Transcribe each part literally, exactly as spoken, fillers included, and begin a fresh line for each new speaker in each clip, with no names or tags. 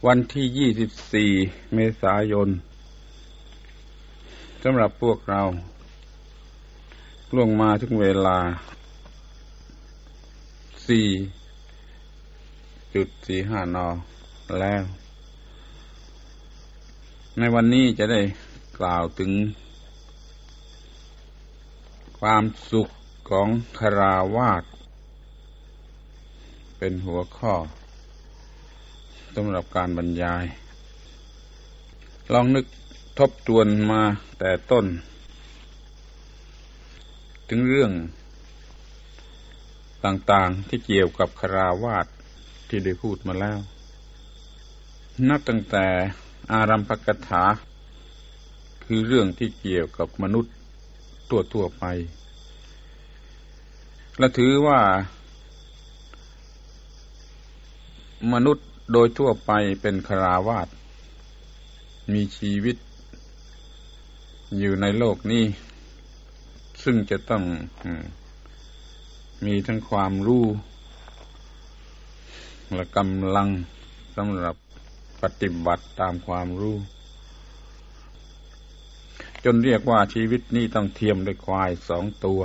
วันที่ยี่สิบสี่เมษายนสำหรับพวกเราล่วงมาถึงเวลา สี่จุดสี่ห้า นแล้วในวันนี้จะได้กล่าวถึงความสุขของคฤหัสถ์เป็นหัวข้อสำหรับการบรรยายลองนึกทบทวนมาแต่ต้นถึงเรื่องต่างๆที่เกี่ยวกับคฤหัสถ์ที่ได้พูดมาแล้วนับตั้งแต่อารัมภกถาคือเรื่องที่เกี่ยวกับมนุษย์ทั่วๆไปและถือว่ามนุษย์โดยทั่วไปเป็นคฤหัสถ์มีชีวิตอยู่ในโลกนี้ซึ่งจะต้องมีทั้งความรู้และกำลังสำหรับปฏิบัติตามความรู้จนเรียกว่าชีวิตนี้ต้องเทียมด้วยควายสองตัว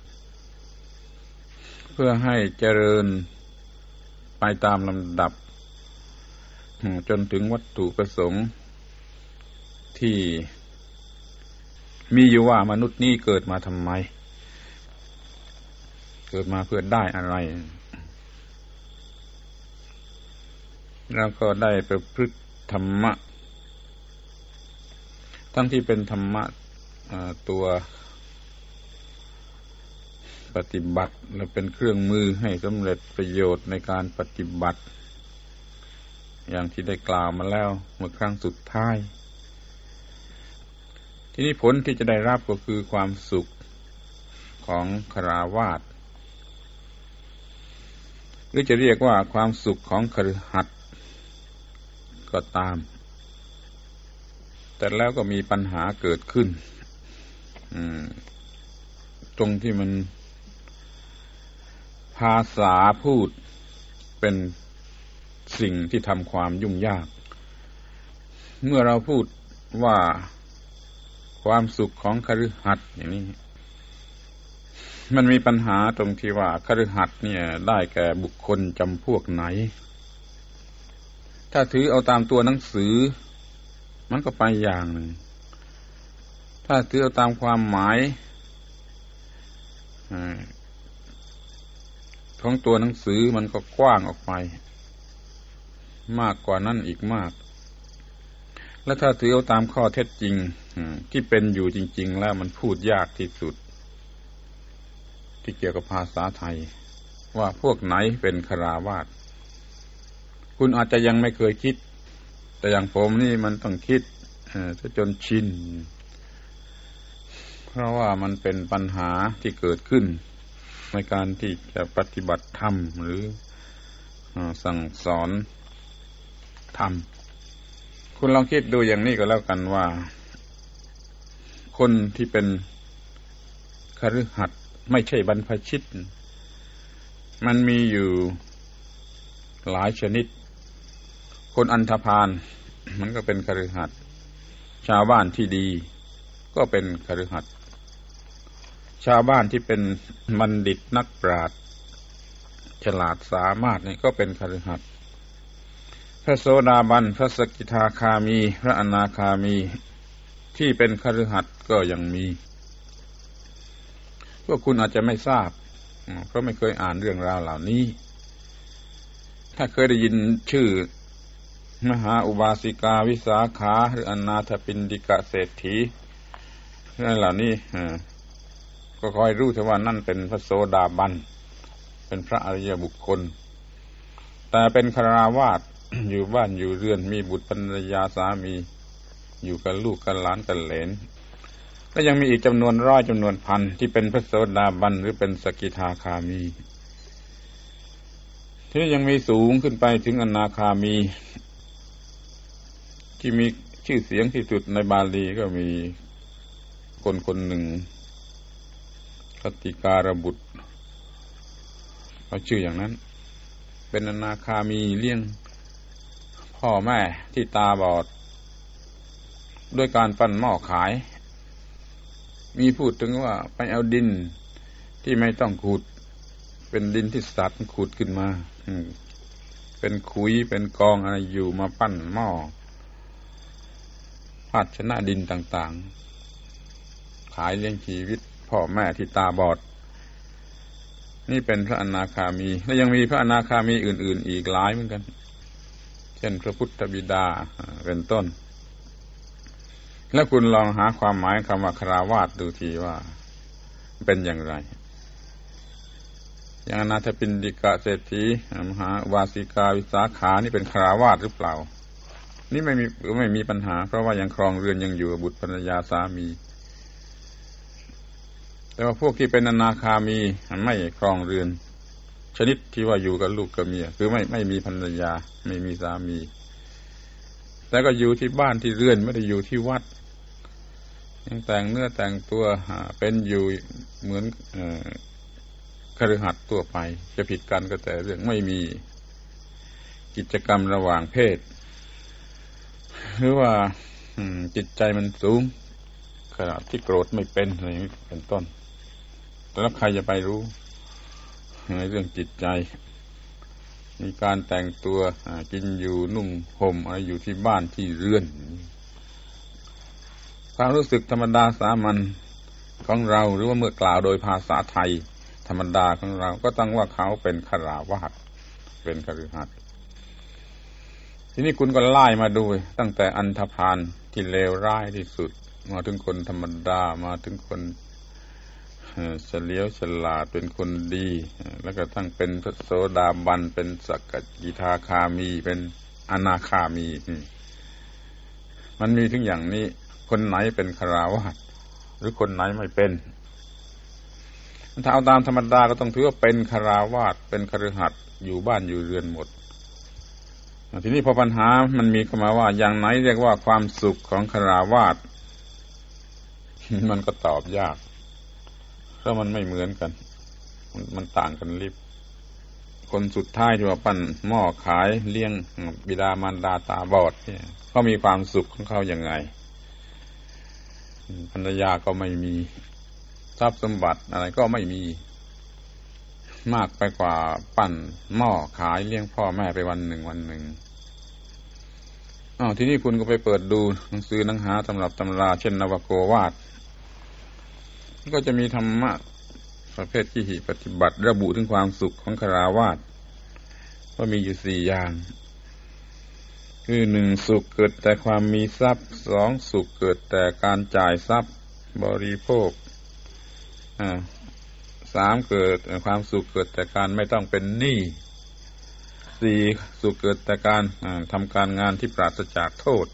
เพื่อให้เจริญไปตามลำดับจนถึงวัตถุประสงค์ที่มีอยู่ว่ามนุษย์นี้เกิดมาทำไมเกิดมาเพื่อได้อะไรแล้วก็ได้ประพฤติธรรมะทั้งที่เป็นธรรมะตัวปฏิบัติและเป็นเครื่องมือให้สำเร็จประโยชน์ในการปฏิบัติอย่างที่ได้กล่าวมาแล้วเมื่อครั้งสุดท้ายทีนี้ผลที่จะได้รับก็คือความสุขของคฤหัสถ์หรือจะเรียกว่าความสุขของคฤหัสถ์ก็ตามแต่แล้วก็มีปัญหาเกิดขึ้นตรงที่มันภาษาพูดเป็นสิ่งที่ทำความยุ่งยากเมื่อเราพูดว่าความสุขของคฤหัสถ์อย่างนี้มันมีปัญหาตรงที่ว่าคฤหัสถ์เนี่ยได้แก่บุคคลจำพวกไหนถ้าถือเอาตามตัวหนังสือมันก็ไปอย่างหนึ่งถ้าถือเอาตามความหมายของตัวหนังสือมันก็กว้างออกไปมากกว่านั้นอีกมากและถ้าถือเอาตามข้อเท็จจริงที่เป็นอยู่จริงๆแล้วมันพูดยากที่สุดที่เกี่ยวกับภาษาไทยว่าพวกไหนเป็นคฤหัสถ์คุณอาจจะยังไม่เคยคิดแต่อย่างผมนี่มันต้องคิดจนชินเพราะว่ามันเป็นปัญหาที่เกิดขึ้นในการที่จะปฏิบัติธรรมหรือสั่งสอนธรรมคุณลองคิดดูอย่างนี้ก็แล้วกันว่าคนที่เป็นคฤหัสถ์ไม่ใช่บรรพชิตมันมีอยู่หลายชนิดคนอันธพาลมันก็เป็นคฤหัสถ์ชาวบ้านที่ดีก็เป็นคฤหัสถ์ชาวบ้านที่เป็นบัณฑิตนักปราชญ์ฉลาดสามารถนี่ก็เป็นคฤหัสถ์พระโสดาบันพระสกิทาคามีพระอนาคามีที่เป็นคฤหัสถ์ก็ยังมีพวกคุณอาจจะไม่ทราบเพราะไม่เคยอ่านเรื่องราวเหล่านี้ถ้าเคยได้ยินชื่อมหาอุบาสิกาวิสาขาหรืออนาถปิณฑิกเศรษฐีนั่นเหล่านี้ก็คอยรู้แต่ว่านั่นเป็นพระโสดาบันเป็นพระอริยบุคคลแต่เป็นคฤหัสถ์อยู่บ้านอยู่เรือนมีบุตรภรรยาสามีอยู่กับลูกกับหลานกับเหลนและยังมีอีกจำนวนร้อยจำนวนพันที่เป็นพระโสดาบันหรือเป็นสกิทาคามีที่ยังมีสูงขึ้นไปถึงอนาคามีที่มีชื่อเสียงที่สุดในบาลีก็มีคนคนหนึ่งคติการบุตรเขาชื่ออย่างนั้นเป็นอนาคามีเลี้ยง พ่อพ่อแม่ที่ตาบอดด้วยการปั้นหม้อขายมีพูดถึงว่าไปเอาดินที่ไม่ต้องขุดเป็นดินที่สัตว์ขุดขึ้นมาเป็นขุยเป็นกองอะไรอยู่มาปั้นหม้อภาชนะดินต่างๆขายเลี้ยงชีวิตพ่อแม่ที่ตาบอดนี่เป็นพระอนาคามีและยังมีพระอนาคามีอื่นๆอีกหลายเหมือนกันเช่นพระพุทธบิดาเป็นต้นแล้วคุณลองหาความหมายคำว่าคฤหัสถ์ดูทีว่าเป็นอย่างไรอย่างอนาถปิณฑิกะเศรษฐีมหาวาสิกาวิสาขานี่เป็นคฤหัสถ์หรือเปล่านี่ไม่มีไม่มีปัญหาเพราะว่ายังครองเรือนยังอยู่กับบุตรภรรยาสามีแต่ว่าพวกที่เป็นอนาคามีไม่ครองเรือนชนิดที่ว่าอยู่กับลูกกับเมียคือไม่ไม่มีภรรยาไม่มีสามีแต่ก็อยู่ที่บ้านที่เรือนไม่ได้อยู่ที่วัดยังแต่งเนื้อแต่งตัวเป็นอยู่เหมือนคฤหัสถ์ทั่วไปจะผิดกันก็แต่เรื่องไม่มีกิจกรรมระหว่างเพศหรือว่าจิตใจมันสูงขนาดที่โกรธไม่เป็นอะไรอย่างนี้เป็นต้นแต่แล้วใครจะไปรู้ในเรื่องจิตใจมีการแต่งตัวกินอยู่นุ่งห่มอะไรอยู่ที่บ้านที่เรือนความรู้สึกธรรมดาสามัญของเราหรือว่าเมื่อกล่าวโดยภาษาไทยธรรมดาของเราก็ตั้งว่าเขาเป็นคฤหัสถ์เป็นคฤหัสถ์ทีนี้คุณก็ไล่มาดูตั้งแต่อันธพาลที่เลวร้ายที่สุดมาถึงคนธรรมดามาถึงคนเฉลียวฉลาดเป็นคนดีแล้วก็ทั้งเป็นพระโสดาบันเป็นสักกิทาคามีเป็นอนาคามีมันมีถึงอย่างนี้คนไหนเป็นคฤหัสถ์หรือคนไหนไม่เป็นถ้าเอาตามธรรมดาก็ต้องถือว่าเป็นคฤหัสถ์เป็นคฤหัสถ์อยู่บ้านอยู่เรือนหมดทีนี้พอปัญหามันมีเข้ามาว่าอย่างไหนเรียกว่าความสุขของคฤหัสถ์มันก็ตอบยากเพราะมันไม่เหมือนกันมันต่างกันลิบคนสุดท้ายที่ว่าปั้นหม้อขายเลี้ยงบิดามารดาตาบอดเนี่ยเขามีความสุขของเขาอย่างไงภรรยาก็ไม่มีทรัพย์สมบัติอะไรก็ไม่มีมากไปกว่าปั้นหม้อขายเลี้ยงพ่อแม่ไปวันหนึ่งวันหนึ่งอ้าวทีนี้คุณก็ไปเปิดดูหนังสือหนังหาตำรับตำราเช่นนวโกวาทก็จะมีธรรมะประเภทที่ปฏิบัติระบุถึงความสุขของคฤหัสถ์ว่ามีอยู่สี่อย่างคือหนึ่งสุขเกิดแต่ความมีทรัพย์สองสุขเกิดแต่การจ่ายทรัพย์บริโภคอ่าสามเกิดความสุขเกิดแต่การไม่ต้องเป็นหนี้สี่สุขเกิดแต่การทำการงานที่ปราศจากโทษ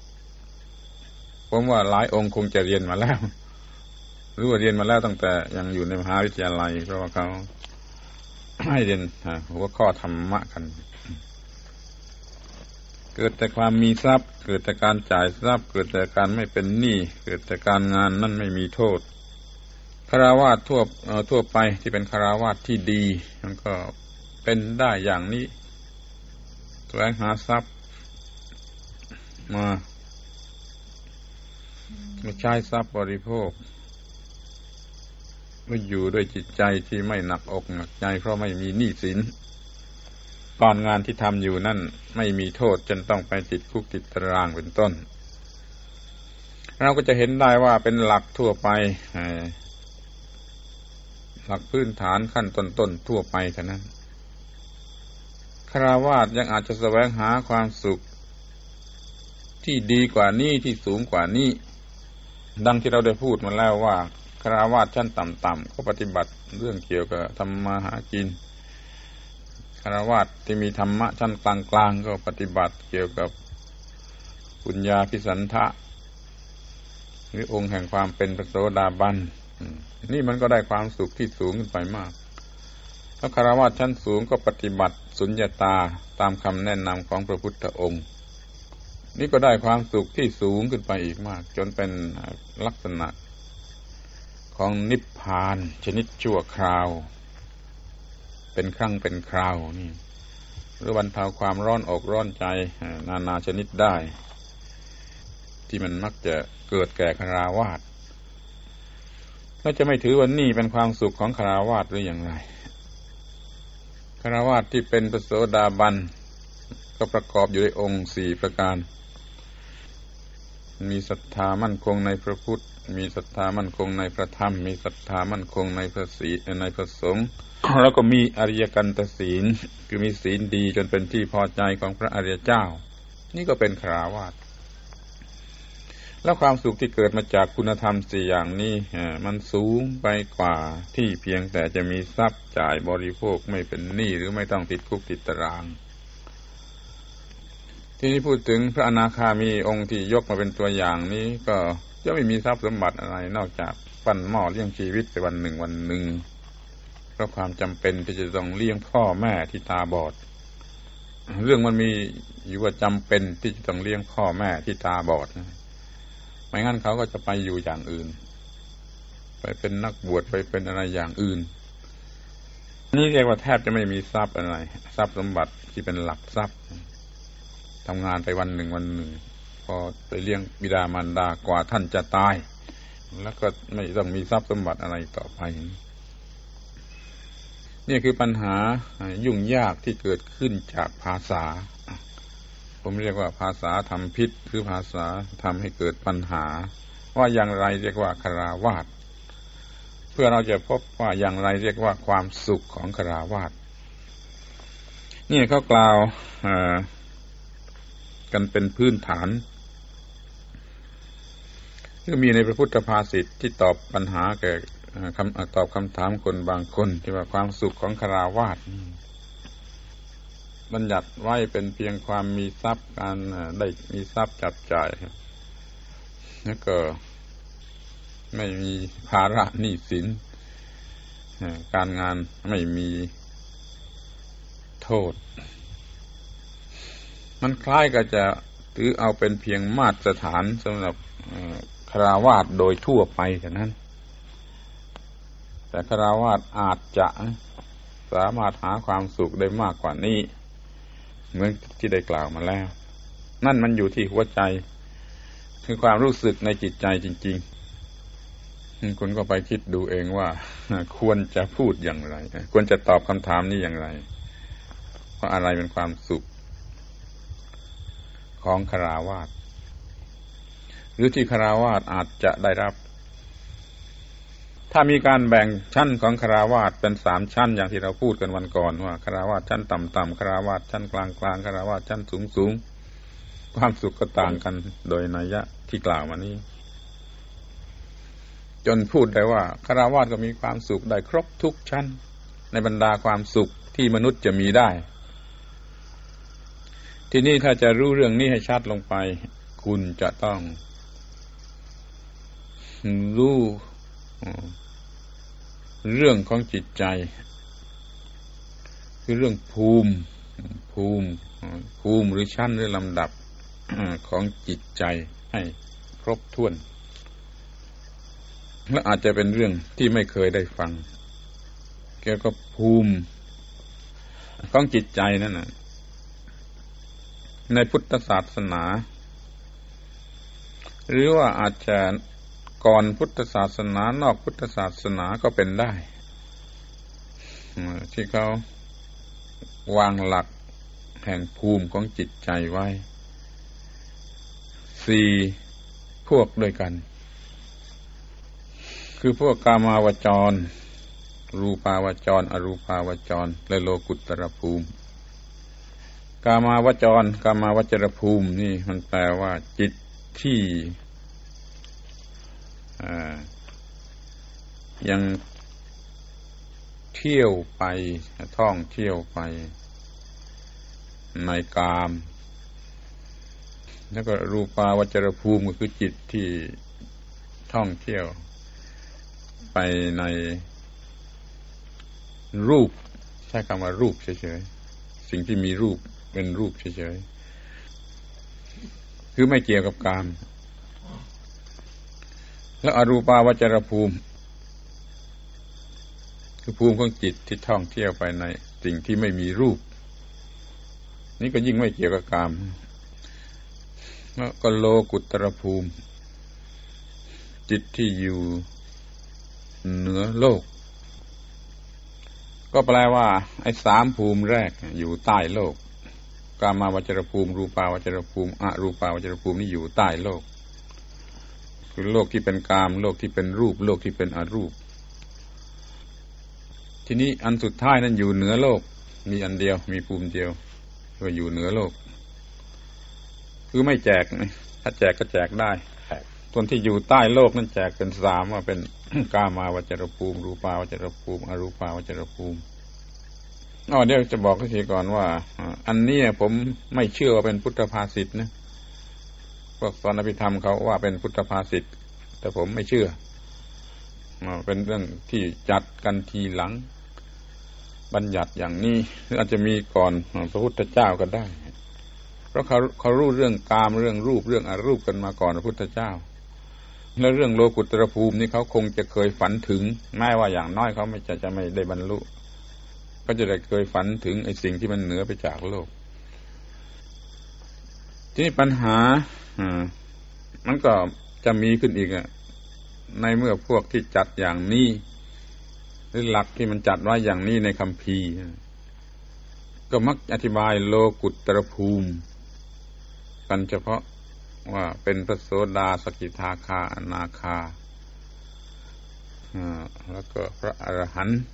ผมว่าหลายองค์คงจะเรียนมาแล้วหรือว่าเรียนมาแล้วตั้งแต่ยังอยู่ในมหาวิทยาลัยเพราะว่าเขาให้เรียนหัวข้อธรรมะกันเกิดแต่ความมีทรัพย์เกิดแต่การจ่ายทรัพย์เกิดแต่การไม่เป็นหนี้เกิดแต่การงานนั่นไม่มีโทษคฤหัสถ์ทั่วทั่วไปที่เป็นคฤหัสถ์ที่ดีมันก็เป็นได้อย่างนี้แสวงหาทรัพย์มาไม่ใช้ทรัพย์บริโภคไม่อยู่ด้วยจิตใจที่ไม่หนักอกหนักใจเพราะไม่มีหนี้สินการงานที่ทำอยู่นั่นไม่มีโทษจนต้องไปติดคุกติดตารางเป็นต้นเราก็จะเห็นได้ว่าเป็นหลักทั่วไปหลักพื้นฐานขั้นต้นๆทั่วไปเท่านั้นคฤหัสถ์ยังอาจจะแสวงหาความสุขที่ดีกว่านี้ที่สูงกว่านี้ดังที่เราได้พูดมาแล้วว่าคฤหัสถ์ชั้นต่ำๆก็ปฏิบัติเรื่องเกี่ยวกับทำมาหากินคฤหัสถ์ที่มีธรรมะชั้นกลางๆก็ปฏิบัติเกี่ยวกับปุญญาภิสันทะหรือองค์แห่งความเป็นพระโสดาบันนี่มันก็ได้ความสุขที่สูงขึ้นไปมากแล้วคฤหัสถ์ชั้นสูงก็ปฏิบัติสุญญตาตามคำแนะนำของพระพุทธองค์นี่ก็ได้ความสุขที่สูงขึ้นไปอีกมากจนเป็นลักษณะของนิพพานชนิดชั่วคราวเป็นครั้งเป็นคราวนี่รือบรรเทาความร้อนอกร้อนใจนานาชนิดได้ที่มันมักจะเกิดแก่ฆราวาสแล้วจะไม่ถือว่านี่เป็นความสุขของฆราวาสหรืออย่างไรฆราวาสที่เป็นพระโสดาบันก็ประกอบอยู่ด้วยองค์สี่ประการมีศรัทธามั่นคงในพระพุทธมีศรัทธามั่นคงในพระธรรมมีศรัทธามั่นคงในพระศีลในพระสงฆ์แล้วก็มีอริยกันตศีลคือมีศีลดีจนเป็นที่พอใจของพระอริยเจ้านี่ก็เป็นฆราวาสแล้วความสุขที่เกิดมาจากคุณธรรมสี่อย่างนี้มันสูงไปกว่าที่เพียงแต่จะมีทรัพย์จ่ายบริโภคไม่เป็นหนี้หรือไม่ต้องติดคุกติดตารางที่นี้พูดถึงพระอนาคามีองค์ที่ยกมาเป็นตัวอย่างนี้ก็จะไม่มีทรัพย์สมบัติอะไรนอกจากปั้นหม้อเลี้ยงชีวิตไปวันหนึ่งวันหนึ่งเพราะความจำเป็นที่จะต้องเลี้ยงพ่อแม่ที่ตาบอดเรื่องมันมีอยู่ว่าจำเป็นที่จะต้องเลี้ยงพ่อแม่ที่ตาบอดนะไม่งั้นเขาก็จะไปอยู่อย่างอื่นไปเป็นนักบวชไปเป็นอะไรอย่างอื่นนี่เรียกว่าแทบจะไม่มีทรัพย์อะไรทรัพย์สมบัติที่เป็นหลักทรัพย์ทำงานไปวันหนึ่งวันหนึ่งพอไปเลี้ยงบิดามารดากว่าท่านจะตายแล้วก็ไม่ต้องมีทรัพย์สมบัติอะไรต่อไปนี่คือปัญหายุ่งยากที่เกิดขึ้นจากภาษาผมเรียกว่าภาษาทำพิษหรือภาษาทำให้เกิดปัญหาว่าอย่างไรเรียกว่าฆราวาสเพื่อเราจะพบว่าอย่างไรเรียกว่าความสุขของฆราวาสนี่เขากล่าวกันเป็นพื้นฐานที่มีในพระพุทธภาษิตที่ตอบปัญหาแก่คำตอบคำถามคนบางคนที่ว่าความสุขของฆราวาสบัญญัติไว้เป็นเพียงความมีทรัพย์การได้มีทรัพย์จับจ่ายแล้วก็ไม่มีภาระหนี้สินการงานไม่มีโทษมันคล้ายกับจะถือเอาเป็นเพียงมาตรฐานสำหรับฆราวาสโดยทั่วไปเท่านั้นแต่ฆราวาสอาจจะสามารถหาความสุขได้มากกว่านี้เหมือนที่ได้กล่าวมาแล้วนั่นมันอยู่ที่หัวใจคือความรู้สึกในจิตใจจริงๆคุณก็ไปคิดดูเองว่าควรจะพูดอย่างไรควรจะตอบคำถามนี้อย่างไรว่าอะไรเป็นความสุขของฆราวาสหรือที่ฆราวาสอาจจะได้รับถ้ามีการแบ่งชั้นของฆราวาสเป็นสามชั้นอย่างที่เราพูดกันวันก่อนว่าฆราวาสชั้นต่ำๆฆราวาสชั้นกลางๆฆราวาสชั้นสูงๆความสุขก็ต่างกันโดยนัยยะที่กล่าวมานี้จนพูดได้ว่าฆราวาสก็มีความสุขได้ครบทุกชั้นในบรรดาความสุขที่มนุษย์จะมีได้ทีนี้ถ้าจะรู้เรื่องนี้ให้ชัดลงไปคุณจะต้องรู้เรื่องของจิตใจคือเรื่องภูมิภูมิภูมิหรือชั้นหรือลำดับของจิตใจให้ครบถ้วนและอาจจะเป็นเรื่องที่ไม่เคยได้ฟังเกี่ยวกับภูมิของจิตใจนั่นน่ะในพุทธศาสนาหรือว่าอาจจะก่อนพุทธศาสนานอกพุทธศาสนาก็เป็นได้ที่เขาวางหลักแห่งภูมิของจิตใจไว้สี่พวกด้วยกันคือพวกกามาวจรรูปาวจรอรูปาวจรและโลกุตตรภูมิกามาวจรกามาวจรภูมินี่มันแปลว่าจิตที่ยังเที่ยวไปท่องเที่ยวไปในกามแล้วก็รูปาวจรภูมิก็คือจิตที่ท่องเที่ยวไปในรูปใช้คำว่ารูปเฉยๆสิ่งที่มีรูปเป็นรูปเฉยๆคือไม่เกี่ยวกับกามแล้วอรูปาวจรภูมิคือภูมิของจิตที่ท่องเที่ยวไปในสิ่งที่ไม่มีรูปนี่ก็ยิ่งไม่เกี่ยวกับกามก็โลกุตรภูมิจิตที่อยู่เหนือโลกก็แปลว่าไอ้สามภูมิแรกอยู่ใต้โลกกามาวจรภูมิรูปาวจรภูมิอรูปาวจรภูมินี่อยู่ใต้โลกคือโลกที่เป็นกามโลกที่เป็นรูปโลกที่เป็นอรูปทีนี้อันสุดท้ายนั้นอยู่เหนือโลกมีอันเดียวมีภูมิเดียวก็อยู่เหนือโลกคือไม่แจกถ้าแจกก็แจกได้ส่วนที่อยู่ใต้โลกนั้นแจกเป็นสามว่าเป็น กามาวจรภูมิรูปาวจรภูมิอรูปาวจรภูมิอ๋อเดี๋ยวจะบอกทีก่อนว่าอันนี้ผมไม่เชื่อว่าเป็นพุทธภาษิตนะพวกสอนอภิธรรมเขาว่าเป็นพุทธภาษิตแต่ผมไม่เชื่อเป็นเรื่องที่จัดกันทีหลังบัญญัติอย่างนี้หรืออาจจะมีก่อนพระพุทธเจ้าก็ได้เพราะเขาเขารู้เรื่องกามเรื่องรูปเรื่องอรูปกันมาก่อนพระพุทธเจ้าและเรื่องโลกุตรภูมินี่เขาคงจะเคยฝันถึงแม้ว่าอย่างน้อยเขาไม่จะจะไม่ได้บรรลุก็จะได้เคยฝันถึงไอ้สิ่งที่มันเหนือไปจากโลกทีนี้ปัญหาอ่ามันก็จะมีขึ้นอีกอ่ะในเมื่อพวกที่จัดอย่างนี้หรือหลักที่มันจัดไว้อย่างนี้ในคัมภีร์ก็มักอธิบายโลกุตรภูมิกันเฉพาะว่าเป็นพระโสดาสกิทาคาอนาคาอ่าแล้วก็พระอรหันต์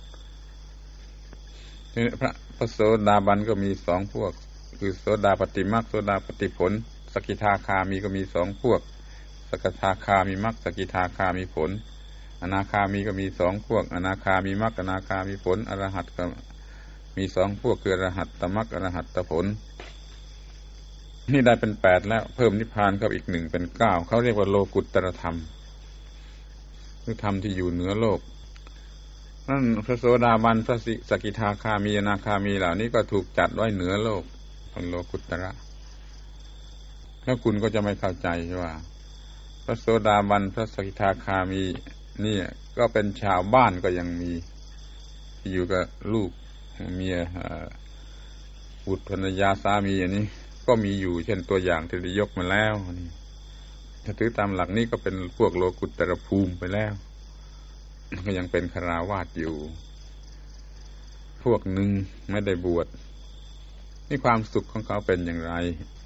พระพระโสดาบันก็มีสองพวกคือโสดาปฏิมรรคโสดาปฏิผลสกิทาคามีก็มีสองพวกสกทาคามีมรรคสกิทาคามีผลอนาคามีก็มีสองพวกอนาคามีมรรคอนาคามีผลอรหัตก็มีสองพวกคืออรหัตตมรรคอรหัตตผลนี่ได้เป็นแปดแล้วเพิ่มนิพพานเข้าอีกหนึ่งเป็นเก้าเขาเรียกว่าโลกุตตรธรรมคือธรรมที่อยู่เหนือโลกนั่นพระโสดาบันพระสกิทาคามีอนาคามีเหล่านี้ก็ถูกจัดไว้เหนือโลกเป็นโลกุตตระแล้วคุณก็จะไม่เข้าใจว่าพระโสดาบันพระสกิทาคามีนี่ก็เป็นชาวบ้านก็ยังมีอยู่กับลูกเมียบุตรภรรยาสามีอันนี้ก็มีอยู่เช่นตัวอย่างที่ได้ยกมาแล้วนี่ถ้าถือตามหลักนี้ก็เป็นพวกโลกุตตรภูมิไปแล้วก็ยังเป็นคฤหัสถ์อยู่พวกหนึ่งไม่ได้บวชนี่ความสุขของเขาเป็นอย่างไร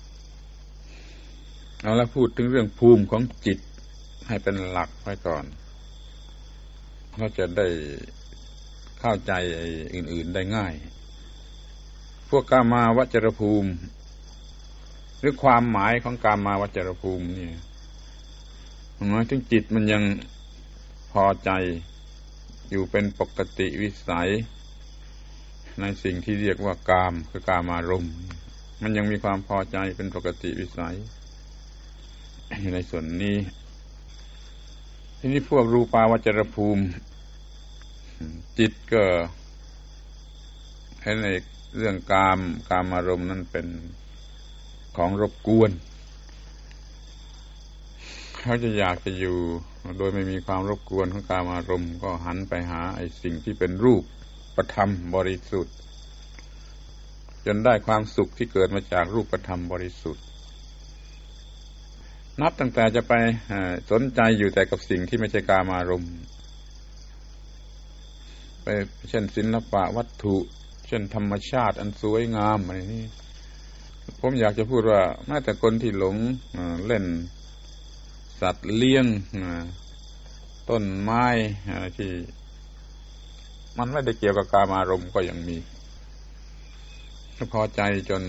เอาละพูดถึงเรื่องภูมิของจิตให้เป็นหลักไว้ก่อนเราจะได้เข้าใจไอ้อื่นๆได้ง่ายพวกกามาวจรภูมิหรือความหมายของกามาวจรภูมินี่หมายถึงจิตมันยังพอใจอยู่เป็นปกติวิสัยในสิ่งที่เรียกว่ากามคือกามารมณ์มันยังมีความพอใจเป็นปกติวิสัยในส่วนนี้ทีนี้พวกรูปาวจรภูมิจิตก็ให้ในเรื่องกามกามารมณ์นั้นเป็นของรบกวนเขาจะอยากจะอยู่โดยไม่มีความรบกวนของกามารมณ์ก็หันไปหาไอ้สิ่งที่เป็นรูปประธรรมบริสุทธิ์จนได้ความสุขที่เกิดมาจากรูปประธรรมบริสุทธิ์นับตั้งแต่จะไปสนใจอยู่แต่กับสิ่งที่ไม่ใช่กามารมณ์ไปเช่นศิลปะวัตถุเช่นธรรมชาติอันสวยงามอะไรนี่ผมอยากจะพูดว่าแม้แต่คนที่หลงเล่นสัตว์เลี้ยงต้นไม้ที่มันไม่ได้เกี่ยวกับกามารมณ์ก็ยังมีพอใจจน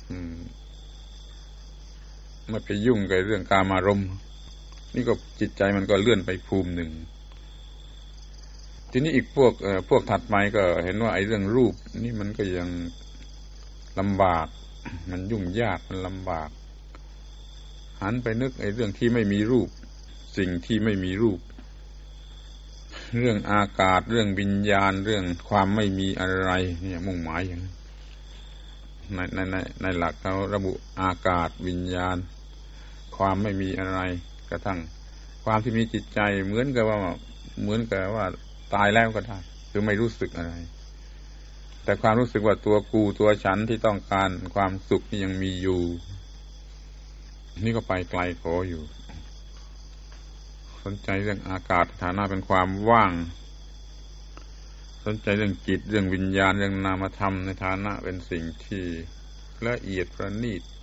ไม่ไปยุ่งกับเรื่องกามารมณ์นี่ก็จิตใจมันก็เลื่อนไปภูมิหนึ่งทีนี้อีกพวกเอ่อพวกถัดไปก็เห็นว่าไอ้เรื่องรูปนี่มันก็ยังลำบากมันยุ่งยากมันลำบากหันไปนึกไอ้เรื่องที่ไม่มีรูปสิ่งที่ไม่มีรูปเรื่องอากาศเรื่องวิญญาณเรื่องความไม่มีอะไรเนี่ยมุ่งหมายอย่างในในในในหลักเขาระบุอากาศวิญญาณความไม่มีอะไรกระทั่งความที่มีจิตใจเหมือนกับว่าเหมือนกับว่าตายแล้วก็ได้คือไม่รู้สึกอะไรแต่ความรู้สึกว่าตัวกูตัวฉันที่ต้องการความสุขนี่ยังมีอยู่นี่ก็ไปไกลโขอยู่สนใจเรื่องอากาศฐานะเป็นความว่างสนใจเรื่องจิตเรื่องวิญญาณเรื่องนามธรรมในฐานะเป็นสิ่งที่ละเอียดประณีต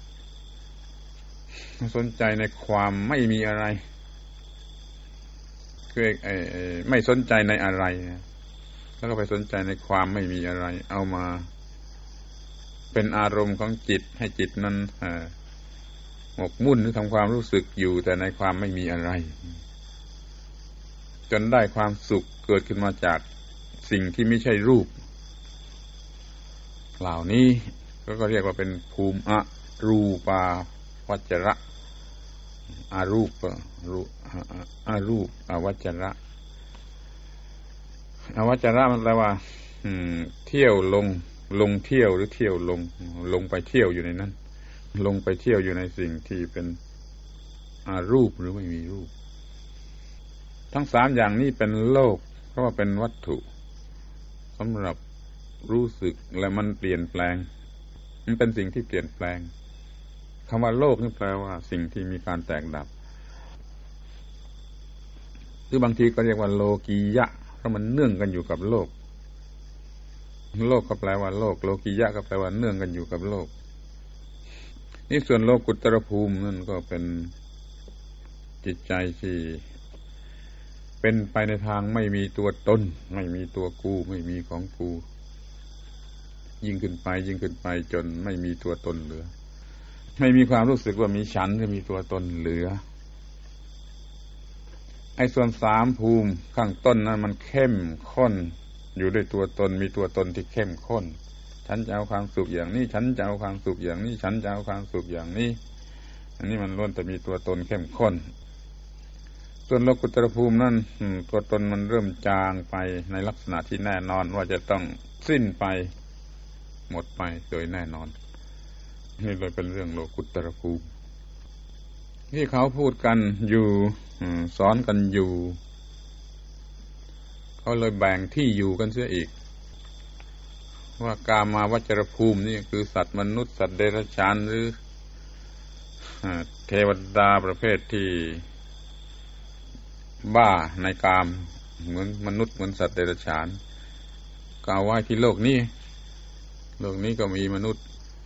สนใจในความไม่มีอะไรคือไอ้ไม่สนใจในอะไรแล้วก็ไปสนใจในความไม่มีอะไรเอามาเป็นอารมณ์ของจิตให้จิตนั้นหมกมุ่นหรือทำความรู้สึกอยู่แต่ในความไม่มีอะไรจนได้ความสุขเกิดขึ้นมาจากสิ่งที่ไม่ใช่รูปเหล่านี้ก็เรียกว่าเป็นภูมิอรูปาวจระอารูปรูอารูปอวัจระอวัจระมันแปลว่าเที่ยวลงลงเที่ยวหรือเที่ยวลงลงไปเที่ยวอยู่ในนั้นลงไปเที่ยวอยู่ในสิ่งที่เป็นอารูปหรือไม่มีรูปทั้งสามอย่างนี้เป็นโลกเพราะว่าเป็นวัตถุสำหรับรู้สึกและมันเปลี่ยนแปลงมันเป็นสิ่งที่เปลี่ยนแปลงคำว่าโลกนี่แปลว่าสิ่งที่มีการแตกดับหรือบางทีก็เรียกว่าโลกียะเพราะมันเนื่องกันอยู่กับโลกโลกก็แปลว่าโลกโลกียะก็แปลว่าเนื่องกันอยู่กับโลกนี่ส่วนโลกุตตรภูมินั่นก็เป็นจิตใจที่เป็นไปในทางไม่มีตัวตนไม่มีตัวกูไม่มีของกูยิ่งขึ้นไปยิ่งขึ้นไปจนไม่มีตัวตนเหลือไม่มีความรู้สึกว่ามีฉันหรือมีตัวตนเหลือไอ้ส่วนสามภูมิข้างต้นนั้นมันเข้มข้นอยู่ด้วยตัวตนมีตัวตนที่เข้มข้นฉันจะเอาความสุขอย่างนี้ฉันจะเอาความสุขอย่างนี้ฉันจะเอาความสุขอย่างนี้อันนี้มันล้วนแต่มีตัวตนเข้มข้นส่วนโลกุตตรภูมินั่นตัวตนมันเริ่มจางไปในลักษณะที่แน่นอนว่าจะต้องสิ้นไปหมดไปโดยแน่นอนนี่เลยเป็นเรื่องโลกุตตรภูมิที่เขาพูดกันอยู่สอนกันอยู่เขาเลยแบ่งที่อยู่กันเสียอีกว่ากามาวจรภูมินี่คือสัตว์มนุษย์สัตว์เดรัจฉานหรือเทวดาประเภทที่บ้าในกามเหมือนมนุษย์เหมือนสัตว์เดรัจฉานกล่าวไว้ที่โลกนี้โลกนี้ก็มีมนุษย์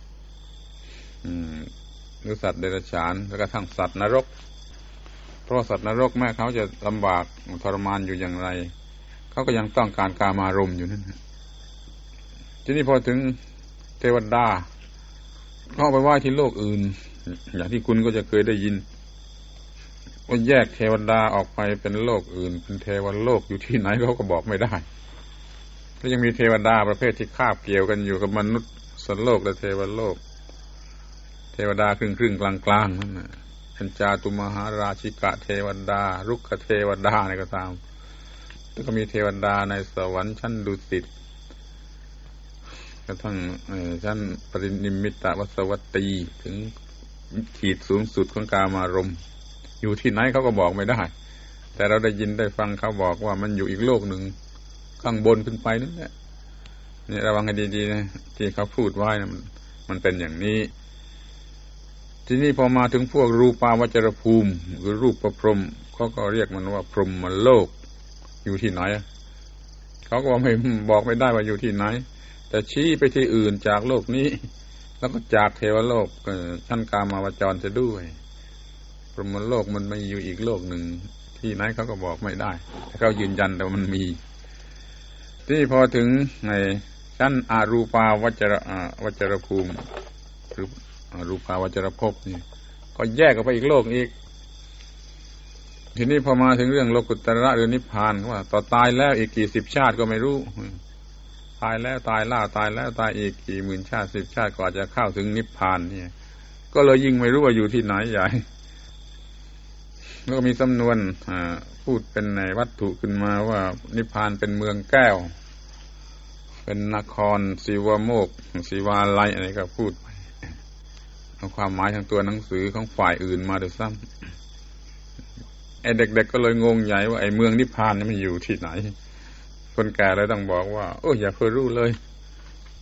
หรือสัตว์เดรัจฉานแล้วก็ทั้งสัตว์นรกเพราะสัตว์นรกแม้เขาจะลำบากทรมานอยู่อย่างไรเขาก็ยังต้องการกามารมณ์อยู่นั่นทีนี้พอถึงเทวดาเขาไปไหว้ที่โลกอื่นอย่างที่คุณก็จะเคยได้ยินว่าแยกเทวดาออกไปเป็นโลกอื่นเป็นเทวโลกอยู่ที่ไหนเขาก็บอกไม่ได้ก็ยังมีเทวดาประเภทที่คาบเกี่ยวกันอยู่กับมนุษย์สัตว์โลกและเทวโลกเทวดาครึ่งๆกลางๆนั่นน่ะเป็นจาตุมหาราชิกะเทวดารุกขเทวดาอะไรก็ตามแล้วก็มีเทวดาในสวรรค์ชั้นดุสิตกระทั่งชั้นปรินิมมิตวสวัตตีถึงขีดสูงสุดของกามารมณ์อยู่ที่ไหนเขาก็บอกไม่ได้แต่เราได้ยินได้ฟังเขาบอกว่ามันอยู่อีกโลกหนึ่งข้างบนขึ้นไปนั่นแหละนี่ระวังให้ดีๆนะที่เขาพูดไว้นะมันมันเป็นอย่างนี้ทีนี้พอมาถึงพวกรูปาวจรภูมิหรือรูปประพรหมเขาก็เรียกมันว่าพรหมโลกอยู่ที่ไหนเขาก็ไม่บอกไม่ได้ว่าอยู่ที่ไหนแต่ชี้ไปที่อื่นจากโลกนี้แล้วก็จากเทวโลกชั้นกามาวจรจะด้วยพรหมโลกมันไม่อยู่อีกโลกหนึ่งที่ไหนเขาก็บอกไม่ได้เขายืนยันแต่มันมีที่พอถึงในชั้นอารูปาวจรวจรภูมิหรืออารูปาวจรภพนี่ก็แยกออกไปอีกโลกอีกทีนี้พอมาถึงเรื่องโลกุตตระหรือนิพพานว่าต่อตายแล้วอีกกี่สิบชาติก็ไม่รู้ตายแล้วตายล่าตายแล้วตายอีกกี่หมื่นชาติสิบชาติกว่าจะเข้าถึงนิพพานนี่ก็เลยยิ่งไม่รู้ว่าอยู่ที่ไหนใหญ่แล้วก็มีสำนวนพูดเป็นในวัตถุขึ้นมาว่านิพพานเป็นเมืองแก้วเป็นนครศิวโมกข์ศิวาลัยอะไรก็พูดไปเอาความหมายทางตัวหนังสือของฝ่ายอื่นมาโดยซ้ำไอ้เด็กๆ ก็เลยงงใหญ่ว่าไอ้เมืองนิพพานนี่มันอยู่ที่ไหนคนแก่เลยต้องบอกว่าโอ้อย่าเพิ่งรู้เลย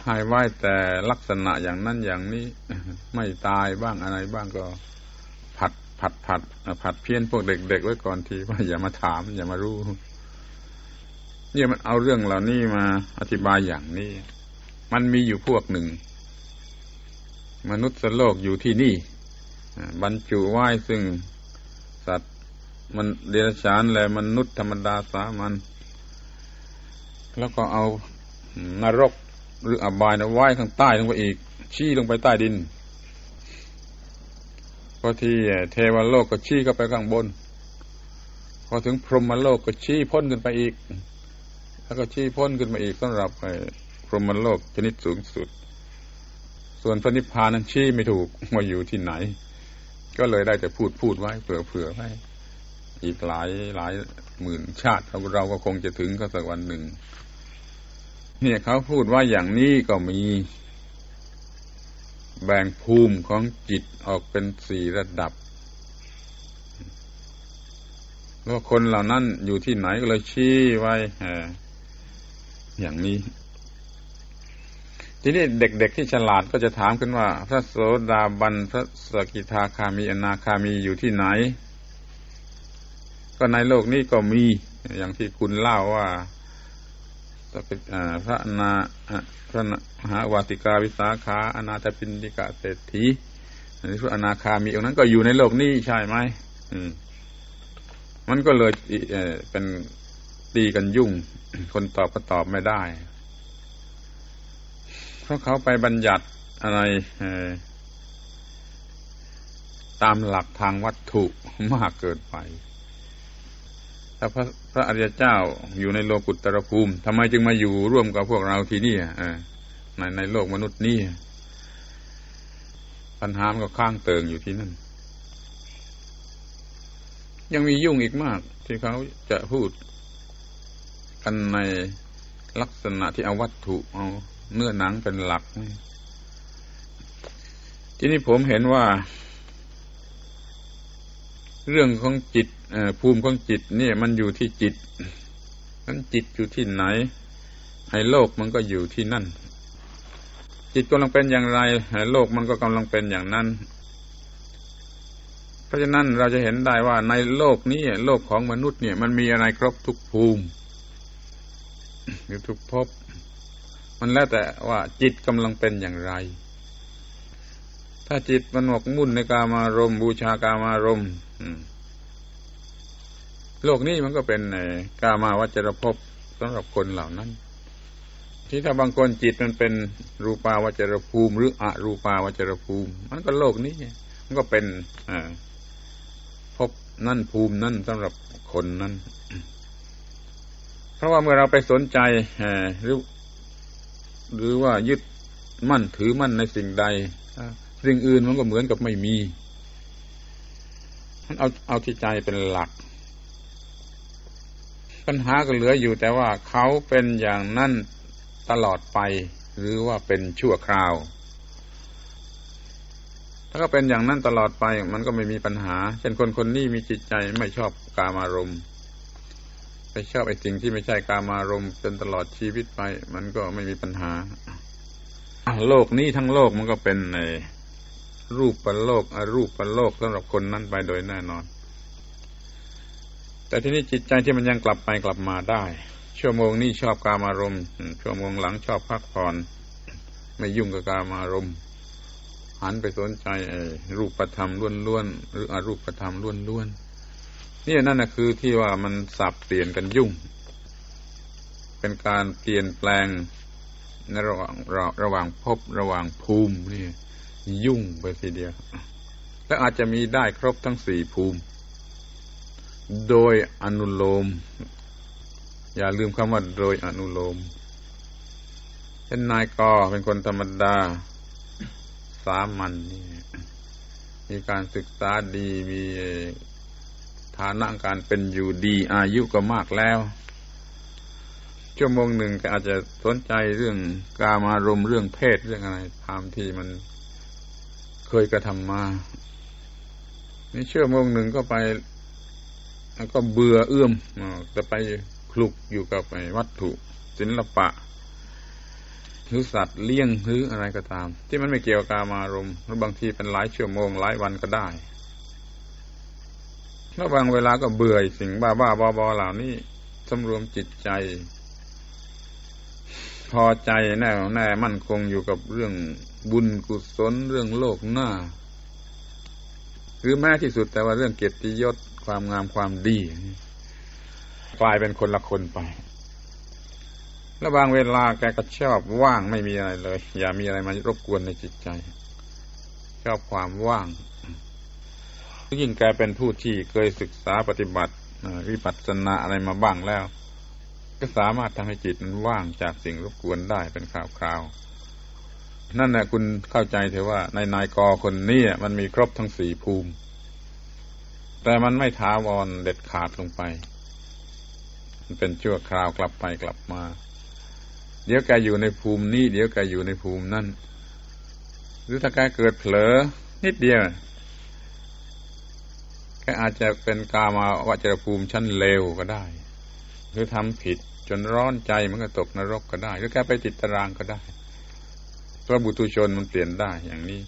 ให้ไว้แต่ลักษณะอย่างนั้นอย่างนี้ไม่ตายบ้างอะไรบ้างก็ผัดผัดผัดผัดเพี้ยนพวกเด็กๆไว้ก่อนทีว่าอย่ามาถามอย่ามารู้เนี่ยมันเอาเรื่องเหล่านี้มาอธิบายอย่างนี้มันมีอยู่พวกหนึ่งมนุษย์โลกอยู่ที่นี่บรรจุไว้ซึ่งสัตว์มันเดรัจฉานและมนุษย์ธรรมดาสามัญแล้วก็เอานรกหรืออบายไว้ข้างใต้ลงไปอีกชี้ลงไปใต้ดินพอที่เทวโลกก็ชี้เข้าไปข้างบนพอถึงพรหมโลกก็ชี้พ้นขึ้นไปอีกแล้วก็ชี้พ้นขึ้นมาอีกสำหรับพรหมโลกชนิดสูงสุดส่วนพระนิพพานนั้นชี้ไม่ถูกว่าอยู่ที่ไหนก็เลยได้แต่พูดพูดไว้เผื่อเผื่อไว้อีกหลายหลายหมื่นชาติเราเราก็คงจะถึงก็สักวันหนึ่งเนี่ยเขาพูดว่าอย่างนี้ก็มีแบ่งภูมิของจิตออกเป็นสี่ระดับแล้วคนเหล่านั้นอยู่ที่ไหนก็เลยชี้ไว้อย่างนี้ทีนี้เด็กๆที่ฉลาดก็จะถามขึ้นว่าพระโสดาบันพระสกิทาคามีอนาคามีอยู่ที่ไหนก็ในโลกนี้ก็มีอย่างที่คุณเล่าว่าพระอนาพระมหาวาติกาวิสาขาอนาถปิณฑิกะเศรษฐีหรือพระอนาคามีองค์นั้นก็อยู่ในโลกนี้ใช่ไหมมันก็เลยเป็นตีกันยุ่งคนตอบก็ตอบไม่ได้เพราะเขาไปบัญญัติอะไรตามหลักทางวัตถุมากเกินไปถ้าพระพระอริยเจ้าอยู่ในโลกุตตรภูมิทำไมจึงมาอยู่ร่วมกับพวกเราที่นี่ในในโลกมนุษย์นี่ปัญหามันก็ข้างเติงอยู่ที่นั่นยังมียุ่งอีกมากที่เขาจะพูดกันในลักษณะที่เอาวัตถุเอาเนื้อหนังเป็นหลักทีนี้ผมเห็นว่าเรื่องของจิตภูมิของจิตนี่มันอยู่ที่จิตนั้นจิตอยู่ที่ไหนให้โลกมันก็อยู่ที่นั่นจิตกำลังเป็นอย่างไรให้โลกมันก็กำลังเป็นอย่างนั้นเพราะฉะนั้นเราจะเห็นได้ว่าในโลกนี้โลกของมนุษย์เนี่ยมันมีอะไรครบทุกภูมิหรือทุกภพมันแล้วแต่ว่าจิตกำลังเป็นอย่างไรถ้าจิตมันหมกมุ่นในกามารมณ์บูชากามารมณ์โลกนี้มันก็เป็นกามาวจรภพสำหรับคนเหล่านั้นที่ถ้าบางคนจิตมันเป็นรูปาวจรภูมิหรืออรูปาวจรภูมิมันก็โลกนี้มันก็เป็นภพนั่นภูมินั่นสำหรับคนนั้นเพราะว่าเมื่อเราไปสนใจหรือหรือว่ายึดมั่นถือมั่นในสิ่งใดสิ่งอื่นมันก็เหมือนกับไม่มีมันเอาเอาที่ใจเป็นหลักปัญหาก็เหลืออยู่แต่ว่าเขาเป็นอย่างนั้นตลอดไปหรือว่าเป็นชั่วคราวถ้าก็เป็นอย่างนั้นตลอดไปมันก็ไม่มีปัญหาเช่นคนคนนี้มีจิตใจไม่ชอบกามารมณ์ไปชอบไอ้สิ่งที่ไม่ใช่กามารมณ์จนตลอดชีวิตไปมันก็ไม่มีปัญหาโลกนี้ทั้งโลกมันก็เป็นในรูปประโลกอรูปประโลกสำหรับคนนั้นไปโดยแน่นอนแต่ที่นี้จิตใจที่มันยังกลับไปกลับมาได้ชั่วโมงนี้ชอบกามารมณ์ชั่วโมงหลังชอบพักผ่อนไม่ยุ่งกับกามารมณ์หันไปสนใจไอ้รูปธรรมล้วนๆหรืออรูปธรรมล้วนๆนี่นั่นน่ะคือที่ว่ามันสับเปลี่ยนกันยุ่งเป็นการเปลี่ยนแปลงในระหว่างระหว่างภพระหว่างภูมินี่ยุ่งไปทีเดียวและอาจจะมีได้ครบทั้งสี่ภูมิโดยอนุโลมอย่าลืมคำว่าโดยอนุโลมเป็นนายกเป็นคนธรรมดาสามัญนี่มีการศึกษาดีมีฐานะการเป็นอยู่ดีอายุก็มากแล้วชั่วโมงหนึ่งก็อาจจะสนใจเรื่องกามารมณ์เรื่องเพศเรื่องอะไรตามที่มันเคยกระทำมานี่ชั่วโมงหนึ่งก็ไปก็เบื่อเอื้อมจะไปคลุกอยู่กับไอ้วัตถุศิลปะทหรือสัตว์เลี้ยงหรืออะไรก็ตามที่มันไม่เกี่ยวกับกามารมณ์หรือบางทีเป็นหลายชั่วโมงหลายวันก็ได้แล้วบางเวลาก็เบื่อสิ่งบ้าๆบอๆเหล่านี้สำรวมจิตใจพอใจแน่แน่มั่นคงอยู่กับเรื่องบุญกุศลเรื่องโลกหน้าหรือแม้ที่สุดแต่ว่าเรื่องเกียรติยศความงามความดีกลายเป็นคนละคนไปแล้วบางเวลาแกก็ชอบว่างไม่มีอะไรเลยอย่ามีอะไรมารบกวนในจิตใจชอบความว่างยิ่งแกเป็นผู้ที่เคยศึกษาปฏิบัติวิปัสสนาอะไรมาบ้างแล้วก็สามารถทำให้จิตมันว่างจากสิ่งรบกวนได้เป็นคราวๆนั่นแหละคุณเข้าใจเถอะว่าในนายกคนนี้มันมีครบทั้งสี่ภูมิแต่มันไม่ถาวรเด็ดขาดลงไปมันเป็นชั่วคราวกลับไปกลับมาเดี๋ยวแกอยู่ในภูมินี้เดี๋ยวแกอยู่ในภูมินั่นหรือถ้าแกเกิดเผลอนิดเดียวแกอาจจะเป็นกามาวจรภูมิชั้นเลวก็ได้หรือทำผิดจนร้อนใจมันก็ตกนรกก็ได้หรือแกไปติดตารางก็ได้เพราะบุตุชนมันเปลี่ยนได้อย่างนี้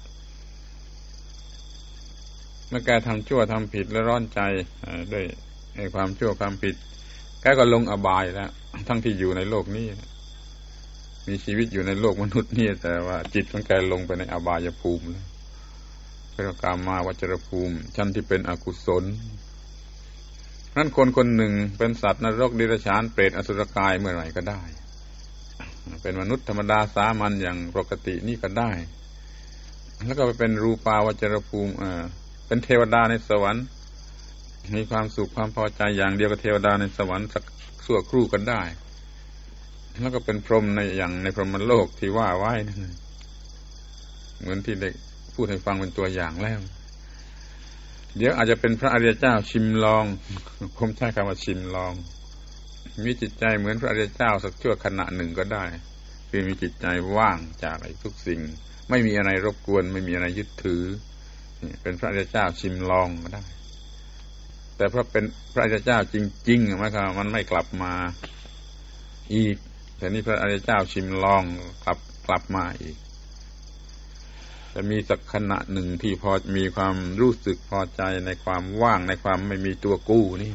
เมื่อแกทำชั่วทำผิดแล้วร้อนใจด้วยไอ้ความชั่วความผิดแกก็ลงอบายแล้วทั้งที่อยู่ในโลกนี้มีชีวิตอยู่ในโลกมนุษย์นี่แต่ว่าจิตของแกลงไปในอบายภูมิแล้วเป็นกามาวจรภูมิชั้นที่เป็นอกุศลนั้นคนคนหนึ่งเป็นสัตว์นรกเดรัจฉานเปรตอสุรกายเมื่อไหร่ก็ได้เป็นมนุษย์ธรรมดาสามัญอย่างปกตินี่ก็ได้แล้วก็ไปเป็นรูปาวจรภูมิเอ่อเป็นเทวดาในสวรรค์มีความสุขความพอใจอย่างเดียวกับเทวดาในสวรรค์สักชั่วครู่ก็ได้แล้วก็เป็นพรหมในอย่างในพรหมโลกที่ว่าไว้นั่นเหมือนที่เด็กพูดให้ฟังเป็นตัวอย่างแล้วเดี๋ยวอาจจะเป็นพระอริยเจ้าชิมลองผมใช้คำว่าชิมลองมีจิตใจเหมือนพระอริยเจ้าสักชั่วขณะหนึ่งก็ได้คือมีจิตใจว่างจากไอ้ทุกสิ่งไม่มีอะไรรบกวนไม่มีอะไรยึดถือเป็นพระอริยเจ้าชิมลองก็ได้แต่เพราะเป็นพระอริยเจ้าจริงๆหมายความมันไม่กลับมาอีกแต่นี่พระอริยเจ้าชิมลองกลับกลับมาอีกแต่มีสักขณะหนึ่งที่พอมีความรู้สึกพอใจในความว่างในความไม่มีตัวกู้นี่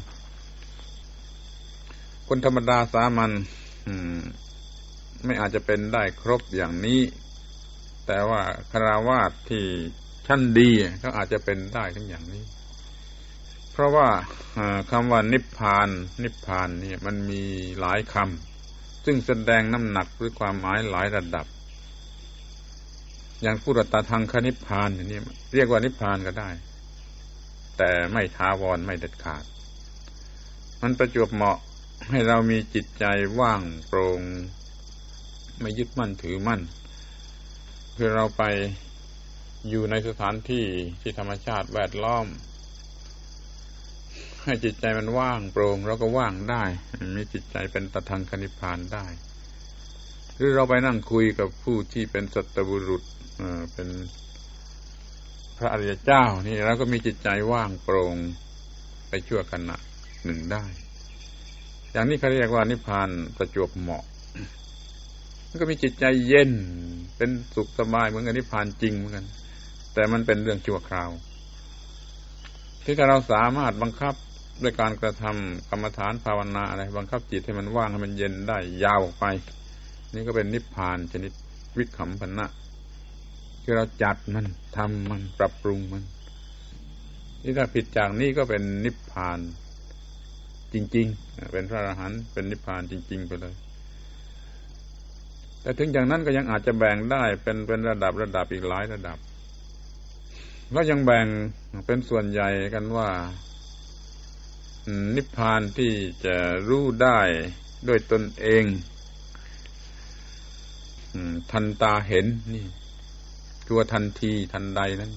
คนธรรมดาสามัญไม่อาจจะเป็นได้ครบอย่างนี้แต่ว่าคฤหัสถ์ที่ชั้นดีก็อาจจะเป็นได้ทั้งอย่างนี้เพราะว่าคำว่านิพพานนิพพานนี่มันมีหลายคำซึ่งแสดงน้ำหนักหรือความหมายหลายระดับอย่างพุทธตทังคนิพพานอย่างนี้เรียกว่านิพพานก็ได้แต่ไม่ถาวรไม่เด็ดขาดมันประจวบเหมาะให้เรามีจิตใจว่างโปร่งไม่ยึดมั่นถือมั่นคือเราไปอยู่ในสถานที่ที่ธรรมชาติแวดล้อมให้จิตใจมันว่างโปร่งเราก็ว่างได้มีจิตใจเป็นตทังคนิพพานได้หรือเราไปนั่งคุยกับผู้ที่เป็นสัตบุรุษเป็นพระอริยเจ้านี่เราก็มีจิตใจว่างโปร่งไปชั่วขณะหนึ่งได้อย่างนี้เขาเรียกว่านิพพานประจวบเหมาะมันก็มีจิตใจเย็นเป็นสุขสบายเหมือนกับนิพพานจริงเหมือนกันแต่มันเป็นเรื่องชั่วคราวที่เราสามารถบังคับด้วยการกระทำกรรมฐานภาวนาอะไรบังคับจิตให้มันว่างให้มันเย็นได้ยาวออกไปนี่ก็เป็นนิพพานชนิดวิคัมภนะที่เราจัดมันทำมันปรับปรุงมันนี่ถ้าผิดจากนี้ก็เป็นนิพพานจริงๆเป็นพระอรหันต์เป็นนิพพานจริงๆไปเลยแต่ถึงอย่างนั้นก็ยังอาจจะแบ่งได้เป็นเป็นระดับระดับอีกหลายระดับแล้วยังแบ่งเป็นส่วนใหญ่กันว่านิพพานที่จะรู้ได้ด้วยตนเองทันตาเห็นนี่ตัวทันทีทันใดนั้น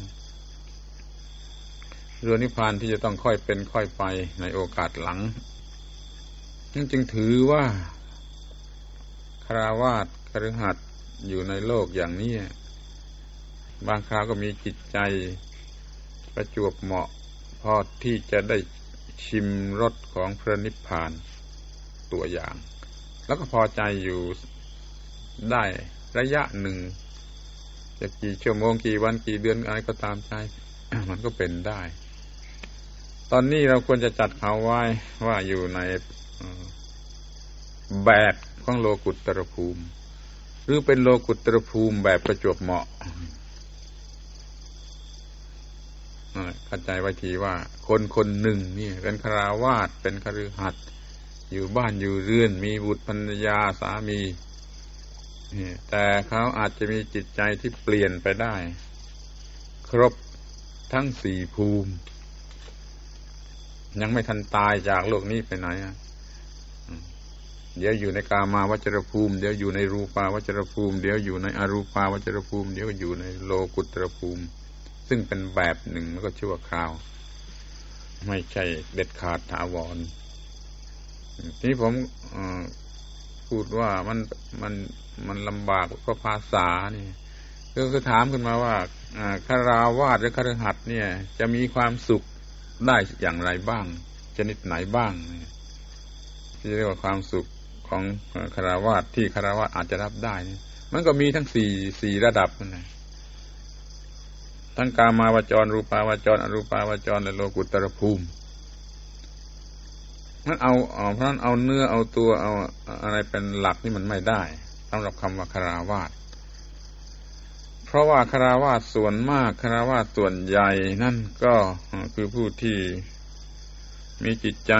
เรื่องนิพพานที่จะต้องค่อยเป็นค่อยไปในโอกาสหลังนั่นจึงถือว่าคฤหัสถ์คฤหัสถ์อยู่ในโลกอย่างนี้บางคราวก็มีจิตใจประจวบเหมาะพอที่จะได้ชิมรสของพระนิพพานตัวอย่างแล้วก็พอใจอยู่ได้ระยะหนึ่งจะกี่ชั่วโมงกี่วันกี่เดือนอะไรก็ตามใจ มันก็เป็นได้ตอนนี้เราควรจะจัดเขาไว้ว่าอยู่ในแบบของโลกุตตรภูมิหรือเป็นโลกุตตรภูมิแบบประจวบเหมาะเข้าใจไว้ทีว่าคนคนหนึ่งนี่เป็นฆราวาสเป็นคฤหัสถ์อยู่บ้านอยู่เรือนมีบุตรภรรยาสามีแต่เขาอาจจะมีจิตใจที่เปลี่ยนไปได้ครบทั้งสี่ภูมิยังไม่ทันตายจากโลกนี้ไปไหนอ่ะเดี๋ยวอยู่ในกามาวจรภูมิเดี๋ยวอยู่ในรูปาวจรภูมิเดี๋ยวอยู่ในอรูปาวจรภูมิเดี๋ยวอยู่ในโลกุตตรภูมิซึ่งเป็นแบบหนึ่งมันก็ชั่วคราวไม่ใช่เด็ดขาดถาวรที่ผมพูดว่ามันมันมันลำบากเพราะภาษานี่ก็คือถามขึ้นมาว่าฆราวาสหรือคฤหัสถ์เนี่ยจะมีความสุขได้อย่างไรบ้างชนิดไหนบ้างที่เรียกว่าความสุขของฆราวาสที่ฆราวาสอาจจะรับได้นี่มันก็มีทั้งสี่สี่ระดับนั่นแหละทั้งกามาวจรรูปาวจรอรูปาวจรและโลกุตตรภูมินั้นเอาเพราะนั้นเอาเนื้อเอาตัวเอาอะไรเป็นหลักนี่มันไม่ได้สำหรับคำว่าฆราวาสเพราะว่าฆราวาสส่วนมากฆราวาสส่วนใหญ่นั่นก็คือผู้ที่มีจิตใจ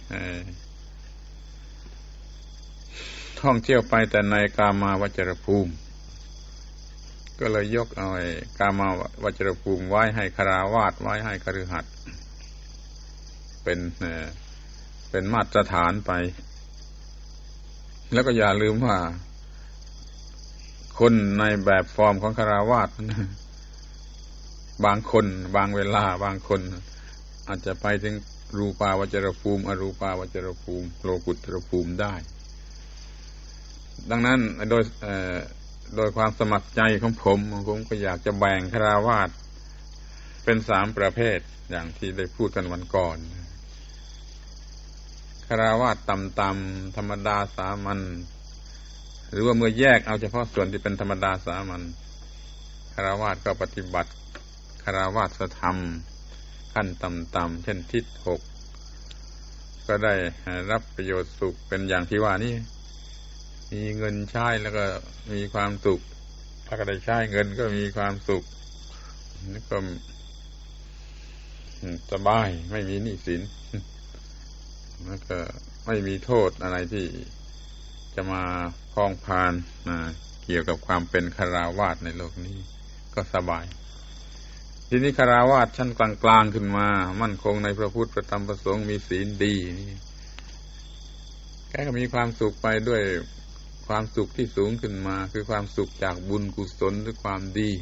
ท่องเที่ยวไปแต่ในกามาวจรภูมิก็เลยยกเอาไอ้กามาวจรภูมิไว้ให้ฆราวาสไว้ให้คฤหัสถ์เป็นเป็นมาตรฐานไปแล้วก็อย่าลืมว่าคนในแบบฟอร์มของฆราวาสบางคนบางเวลาบางคนอาจจะไปถึงรูปาวจรภูมิอรูปาวจรภูมิโลกุตตรภูมิได้ดังนั้นโดยโดยความสมัครใจของผมผมก็อยากจะแบ่งฆราวาสเป็นสามประเภทอย่างที่ได้พูดกันวันก่อนฆราวาสต่ำๆธรรมดาสามัญหรือว่าเมื่อแยกเอาเฉพาะส่วนที่เป็นธรรมดาสามัญฆราวาสก็ปฏิบัติฆราวาสธรรมขั้นต่ำๆเช่นทิศหกก็ได้รับประโยชน์สุขเป็นอย่างที่ว่านี่มีเงินใช้แล้วก็มีความสุขถ้าก็ได้ใช้เงินก็มีความสุขแล้วก็สบายไม่มีหนี้สินแล้วก็ไม่มีโทษอะไรที่จะมาพองพานเกี่ยวกับความเป็นฆราวาสในโลกนี้ก็สบายทีนี้ฆราวาสชั้นกลางๆขึ้นมามั่นคงในพระพุทธพระธรรมพระสงฆ์มีศีลดีนี่แกก็มีความสุขไปด้วยความสุขที่สูงขึ้นมาคือความสุขจากบุญกุศลหรือความดี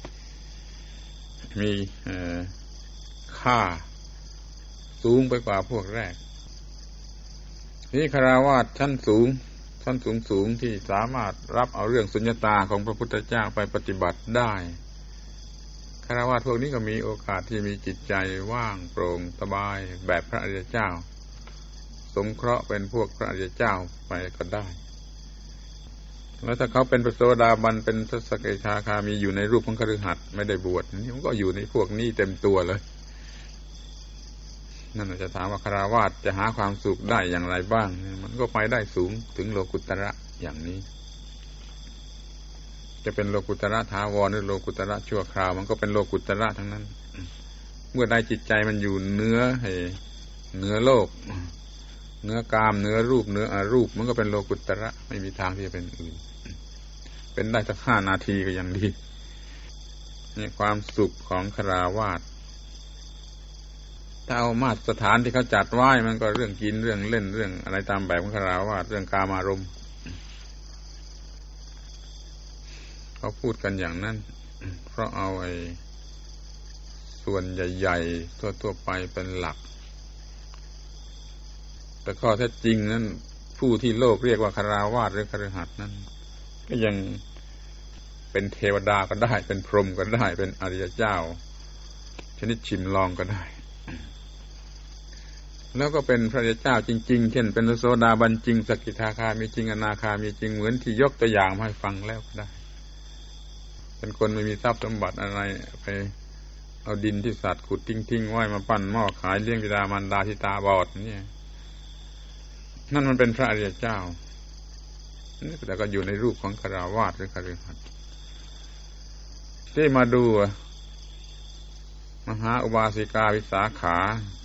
มีค่าสูงไปกว่าพวกแรกนี่ฆราวาสชั้นสูงชั้นสูงสูงที่สามารถรับเอาเรื่องสุญญตาของพระพุทธเจ้าไปปฏิบัติได้ฆราวาสพวกนี้ก็มีโอกาสที่มีจิตใจว่างโปร่งสบายแบบพระอริยเจ้าสงเคราะห์เป็นพวกพระอริยเจ้าไปก็ได้แล้วถ้าเขาเป็นพระโสดาบันเป็นพระสกทาคามีอยู่ในรูปของคฤหัสถ์ไม่ได้บวชนี่มันก็อยู่ในพวกนี้เต็มตัวเลยนั่นจะถามว่าฆราวาสจะหาความสุขได้อย่างไรบ้างมันก็ไปได้สูงถึงโลกุตระอย่างนี้จะเป็นโลกุตระถาวรหรือโลกุตระชั่วคราวมันก็เป็นโลกุตระทั้งนั้นเมื่อใดจิตใจมันอยู่เหนือให้เหนือโลกเหนือกามเหนือรูปเหนืออรูปมันก็เป็นโลกุตระไม่มีทางที่จะเป็นอื่นเป็นได้สักห้านาทีก็ยังดีนี่ความสุขของฆราวาสถ้าเอามาตรฐานที่เขาจัดไว้มันก็เรื่องกินเรื่องเล่นเรื่องอะไรตามแบบของฆราวาสเรื่องกามารมณ์เขาพูดกันอย่างนั้นเพราะเอาไอ้ส่วนใหญ่ๆทั่วๆไปเป็นหลักแต่ข้อแท้จริงนั้นผู้ที่โลกเรียกว่าฆราวาสหรือคฤหัสถ์นั้นก็ยังเป็นเทวดาก็ได้เป็นพรหมก็ได้เป็นอริยเจ้าชนิดชิมลองก็ได้แล้วก็เป็นพระเจ้าจริงๆเช่นเป็นโสดาบันจริงสกิทาคามีจริงอนาคามีจริงเหมือนที่ยกตัวอย่างมาให้ฟังแล้วก็ได้เป็นคนไม่มีทรัพย์สมบัติอะไรไปเอาดินที่สัตว์ขุดทิ้งๆไว้มาปั้นหม้อขายเลี้ยงบิดามารดาที่ตาบอดนี่นั่นมันเป็นพระอริยเจ้าแต่ก็อยู่ในรูปของฆราวาสหรือคฤหัสถ์ที่มาดูมหาอุบาสิกาวิสาขา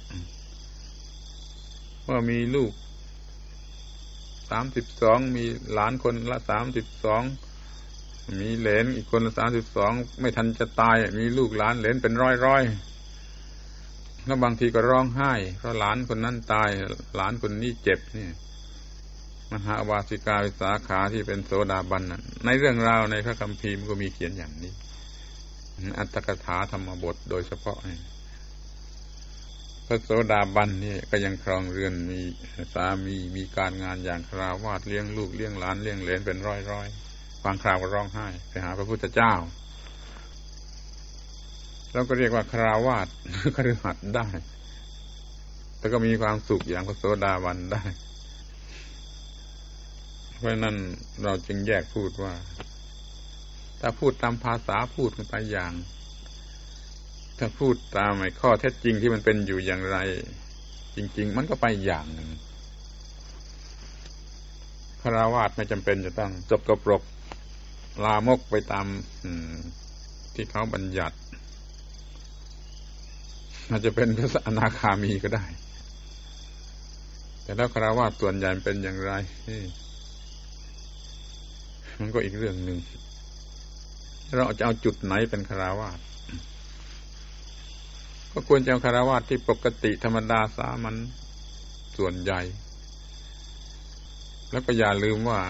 ว่ามีลูกสามสิบสองมีหลานคนละสามสิบสองมีเหลนอีกคนละสามสิบสองไม่ทันจะตายมีลูกหลานเหลนเป็นร้อยๆแล้วบางทีก็ร้องไห้เพราะหลานคนนั้นตายหลานคนนี้เจ็บนี่มหาอุบาสิกาวิสาขาที่เป็นโสดาบันน่ะในเรื่องราวในพระคัมภีร์มันก็มีเขียนอย่างนี้อัตถกถาธรรมบทโดยเฉพาะพระโสดาบันนี่ก็ยังครองเรือนมีสามีมีการงานอย่างคฤหัสถ์เลี้ยงลูกเลี้ยงหลานเลี้ยงเหลนเป็นร้อยๆบางคราวก็ร้องไห้ไปหาพระพุทธเจ้าเราก็เรียกว่าคฤหัสถ์คฤหัสถ์ได้แต่ก็มีความสุขอย่างพระโสดาบันได้เพราะนั้นเราจึงแยกพูดว่าถ้าพูดตามภาษาพูดกันไปอย่างถ้าพูดตามไอ้ข้อเท็จจริงที่มันเป็นอยู่อย่างไรจริงๆมันก็ไปอย่างหนึ่งคฤหัสถ์ไม่จำเป็นจะต้องจบกระปรกลามกไปตามที่เขาบัญญัติอาจจะเป็นพระอนาคามีก็ได้แต่แล้วคฤหัสถ์ส่วนใหญ่เป็นอย่างไรมันก็อีกเรื่องหนึ่งเราจะเอาจุดไหนเป็นคฤหัสถ์ก็ควรจะเอาคฤหัสถ์ที่ปกติธรรมดาสามัญส่วนใหญ่แล้วก็อย่าลืมว่า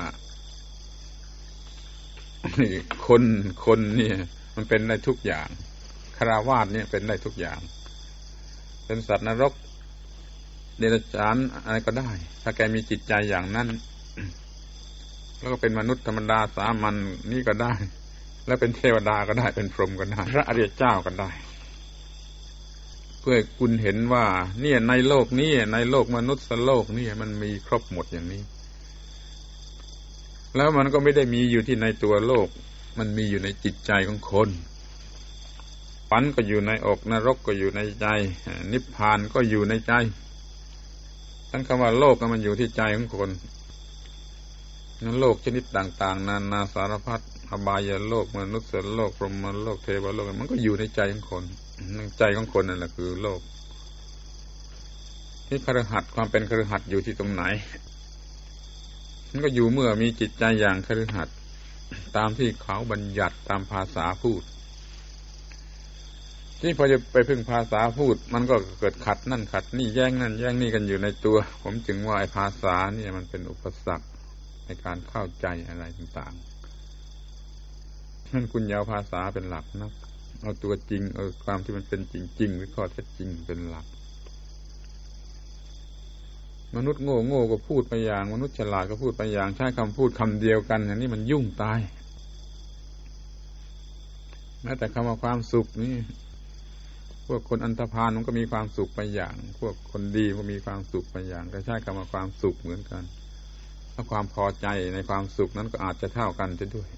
คนคนเนี่ยมันเป็นได้ทุกอย่างคฤหัสถ์เนี่ยเป็นได้ทุกอย่างเป็นสัตว์นรกเดรัจฉานอะไรก็ได้ถ้าแกมีจิตใจอย่างนั้นแล้วก็เป็นมนุษย์ธรรมดาสามัญนี่ก็ได้แล้วเป็นเทวดาก็ได้เป็นพรหมก็ได้พระอริยเจ้าก็ได้เพื่อคุณเห็นว่าเนี่ยในโลกนี้ในโลกมนุษย์โลกนี่มันมีครบหมดอย่างนี้แล้วมันก็ไม่ได้มีอยู่ที่ในตัวโลกมันมีอยู่ในจิตใจของคนฝันก็อยู่ในอกนรกก็อยู่ในใจนิพพานก็อยู่ในใจทั้งคำว่าโลกมันอยู่ที่ใจของคนนั้นโลกชนิดต่างๆนานาสารพัดอบายโลกมนุษย์โลกพรหมโลกเทวโลกมันก็อยู่ในใจของคนใจของคนนั่นแหละคือโลกที่คฤหัสถ์ความเป็นคฤหัสถ์อยู่ที่ตรงไหนมันก็อยู่เมื่อมีจิตใจอย่างคฤหัสถ์ตามที่เขาบัญญัติตามภาษาพูดที่พอจะไปพึ่งภาษาพูดมันก็เกิดขัดนั่นขัดนี่แย่งนั่นแย่งนี่กันอยู่ในตัวผมจึงว่าไอ้ภาษาเนี่ยมันเป็นอุปสรรคในการเข้าใจอะไรต่างๆนั่นคุณอย่าเอาภาษาเป็นหลักนะเอาตัวจริงเอาความที่มันเป็นจริงๆหรือข้อเท็จจริงเป็นหลักมนุษย์โง่โง่ก็พูดไปอย่างมนุษย์ฉลาดก็พูดไปอย่างใช้คำพูดคำเดียวกันอย่างนี้มันยุ่งตายแม้แต่คำว่าความสุขนี่พวกคนอันธพาลมันก็มีความสุขไปอย่างพวกคนดีก็มีความสุขไปอย่างก็ใช้คำว่าความสุขเหมือนกันถ้าความพอใจในความสุขนั้นก็อาจจะเท่ากันด้วย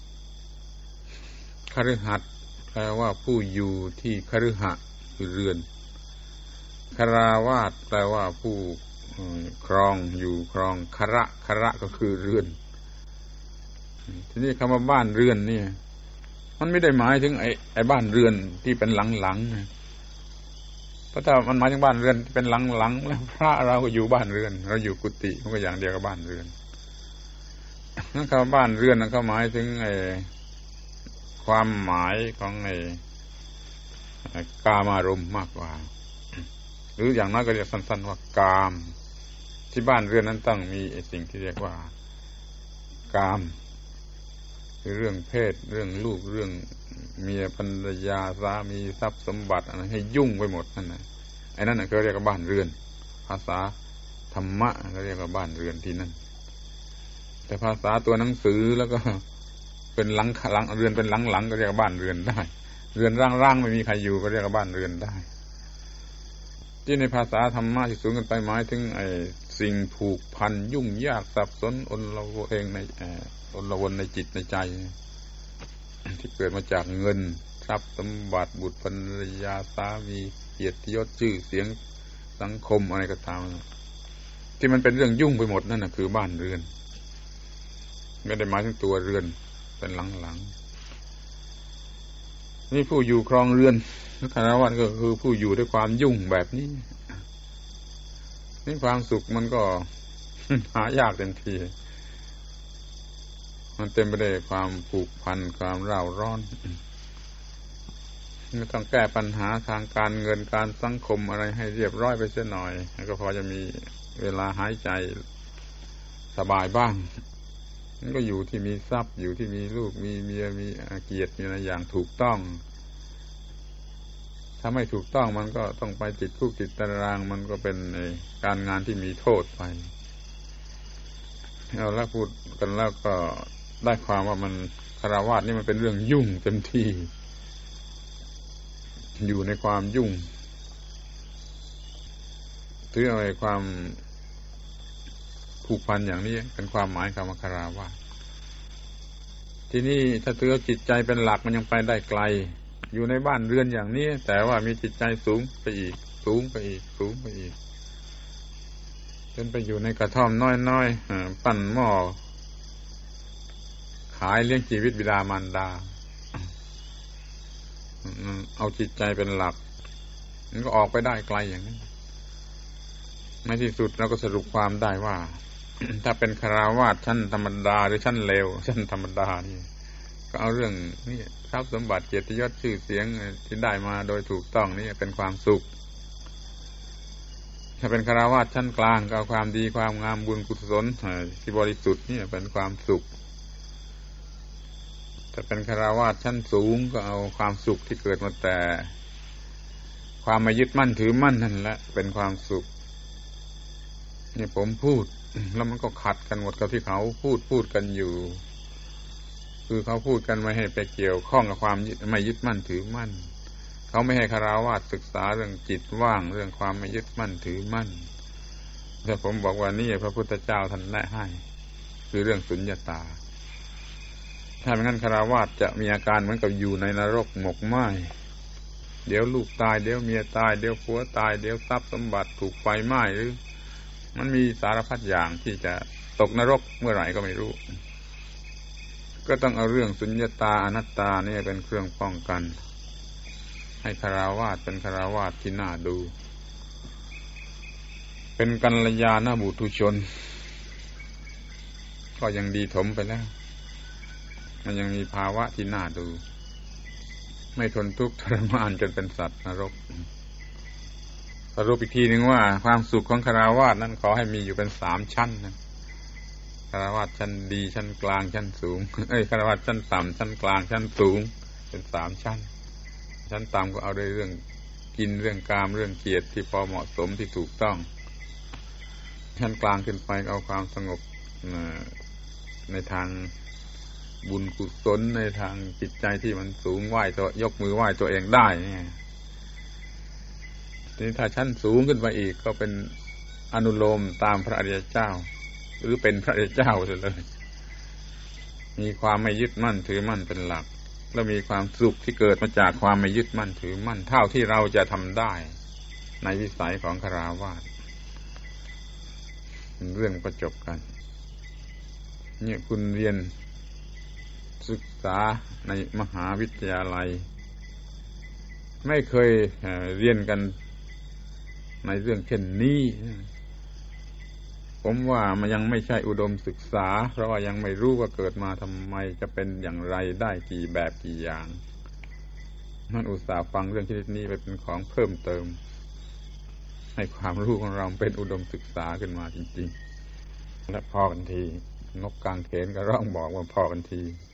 คฤหัสถ์แปลว่าผู้อยู่ที่คฤหะคือเรือนคฤหัสถ์แปลว่าผู้ครองอยู่ครองคระคระก็คือเรือนทีนี้คำว่าบ้านเรือนเนี่ยมันไม่ได้หมายถึงไอ้ไอ้บ้านเรือนที่เป็นหลังๆนะเพราะถ้ามันหมายถึงบ้านเรือนที่เป็นหลังๆแล้วพระเราก็อยู่บ้านเรือนเราอยู่กุฏิมันก็อย่างเดียวกับบ้านเรือนนั่นคำว่าบ้านเรือนนั่นเขาหมายถึงไอ้ความหมายของไอ้กามารมณ์มากกว่าหรืออย่างน้อยก็เรียกสั้นๆว่ากามที่บ้านเรือนนั้นต้องมีไอ้สิ่งที่เรียกว่ากามคือเรื่องเพศเรื่องลูกเรื่องเมียภรรยาสามีทรัพย์สมบัติอะไรให้ยุ่งไปหมดนั่นน่ะไอ้นั่นน่ะเขาเรียกว่าบ้านเรือนภาษาธรรมะเขาเรียกว่าบ้านเรือนที่นั่นแต่ภาษาตัวหนังสือแล้วก็เป็นหลังหลังเรือนเป็นหลังๆก็เรียกว่าบ้านเรือนได้เรือนร่างๆไม่มีใครอยู่ก็เรียกว่าบ้านเรือนได้ที่ในภาษาธรรมะที่สูงกันไปหมายถึงไอ้สิ่งผูกพันยุ่งยากสับสนอนละเวงในอนละวนในจิตในใจที่เกิดมาจากเงินทรัพย์สมบัติบุตรภรรยาสามีเกียรติยศชื่อเสียงสังคมอะไรก็ตามที่มันเป็นเรื่องยุ่งไปหมดนั่นน่ะคือบ้านเรือนไม่ได้หมายถึงตัวเรือนเป็นหลังๆนี่ผู้อยู่ครองเรือนคฤหัสถ์ก็คือผู้อยู่ด้วยความยุ่งแบบนี้นี่ความสุขมันก็ หายากเต็มทีมันเต็มไปด้วยความผูกพันความเร่าร้อนไม่ต้องแก้ปัญหาทางการเงินการสังคมอะไรให้เรียบร้อยไปเสียหน่อยก็พอจะมีเวลาหายใจสบายบ้างมันก็อยู่ที่มีทรัพย์อยู่ที่มีลูกมีเมียมีเกียรติมีอะไรอย่างถูกต้องถ้าไม่ถูกต้องมันก็ต้องไปติดคุกติดตารางมันก็เป็นการงานที่มีโทษไปเอาละพูดกันแล้วก็ได้ความว่ามันฆราวาสนี่มันเป็นเรื่องยุ่งเต็มที่อยู่ในความยุ่งถือเอาไอ้ความผูกพันอย่างนี้เป็นความหมายคำว่าฆราวาสที่นี่ถ้าถือเอาจิตใจเป็นหลักมันยังไปได้ไกลอยู่ในบ้านเรือนอย่างนี้แต่ว่ามีจิตใจสูงไปอีกสูงไปอีกสูงไปอีกจนไปอยู่ในกระท่อมน้อยๆปั้นหม้อขายเลี้ยงชีวิตบิดามารดาเอาจิตใจเป็นหลักมันก็ออกไปได้ไกลอย่างนี้ในที่สุดเราก็สรุปความได้ว่า ถ้าเป็นฆราวาสชั้นธรรมดาหรือชั้นเลวชั้นธรรมดานี่ก็เอาเรื่องนี่ทรัพย์สมบัติเกียรติยศชื่อเสียงที่ได้มาโดยถูกต้องนี่เป็นความสุขถ้าเป็นฆราวาสชั้นกลางก็เอาความดีความงามบุญกุศลที่บริสุทธิ์นี่เป็นความสุขถ้าเป็นฆราวาสชั้นสูงก็เอาความสุขที่เกิดมาแต่ความไม่ยึดมั่นถือมั่นนั่นแหละเป็นความสุขนี่ผมพูดแล้วมันก็ขัดกันหมดกับที่เขาพูดพูดกันอยู่คือเขาพูดกันไม่ให้ไปเกี่ยวข้องกับความไม่ยึดมั่นถือมั่นเขาไม่ให้ฆราวาสศึกษาเรื่องจิตว่างเรื่องความไม่ยึดมั่นถือมั่นแต่ผมบอกว่านี่พระพุทธเจ้าท่านแนะให้คือเรื่องสุญญตาถ้าไม่งั้นฆราวาสจะมีอาการเหมือนกับอยู่ในนรกหมกไหม้เดี๋ยวลูกตายเดี๋ยวเมียตายเดี๋ยวผัวตายเดี๋ยวทรัพย์สมบัติถูกไฟไหม้หรือมันมีสารพัดอย่างที่จะตกนรกเมื่อไหร่ก็ไม่รู้ก็ต้องเอาเรื่องสุญญตาอนัตตานี่เป็นเครื่องป้องกันให้ฆราวาสเป็นฆราวาสที่น่าดูเป็นกัลยาณบุตุชนก็ยังดีถมไปแล้วมันยังมีภาวะที่น่าดูไม่ทนทุกข์ทรมานจนเป็นสัตว์นรกสรุปอีกทีนึงว่าความสุขของฆราวาสนั้นขอให้มีอยู่เป็นสามชั้นนะฆราวาสชั้นดีชั้นกลางชั้นสูงเอ้ยฆราวาสชั้นต่ำชั้นกลางชั้นสูงเป็นสามชั้นชั้นต่ำก็เอาด้วยเรื่องกินเรื่องกามเรื่องเกียรติที่พอเหมาะสมที่ถูกต้องชั้นกลางขึ้นไปเอาความสงบในทางบุญกุศลในทางจิตใจที่มันสูงไหว้ตัวยกมือไหว้ตัวเองได้เนี่ยทีนี้ถ้าชั้นสูงขึ้นไปอีกก็เป็นอนุโลมตามพระอริยเจ้าหรือเป็นพระอริยเจ้าเลยมีความไม่ยึดมั่นถือมั่นเป็นหลักแล้วมีความสุขที่เกิดมาจากความไม่ยึดมั่นถือมั่นเท่าที่เราจะทำได้ในวิสัยของฆราวาสเรื่องก็จบกันเนี่ยคุณเรียนศึกษาในมหาวิทยาลัยไม่เคยเรียนกันในเรื่องเช่นนี้ผมว่ามันยังไม่ใช่อุดมศึกษาเพราะว่ายังไม่รู้ว่าเกิดมาทำไมจะเป็นอย่างไรได้กี่แบบกี่อย่างมันอุตส่าห์ฟังเรื่องชนิดนี้ไปเป็นของเพิ่มเติมให้ความรู้ของเราเป็นอุดมศึกษาขึ้นมาจริงๆและพอกันทีนกกางเขนก็ร้องบอกว่าพอกันที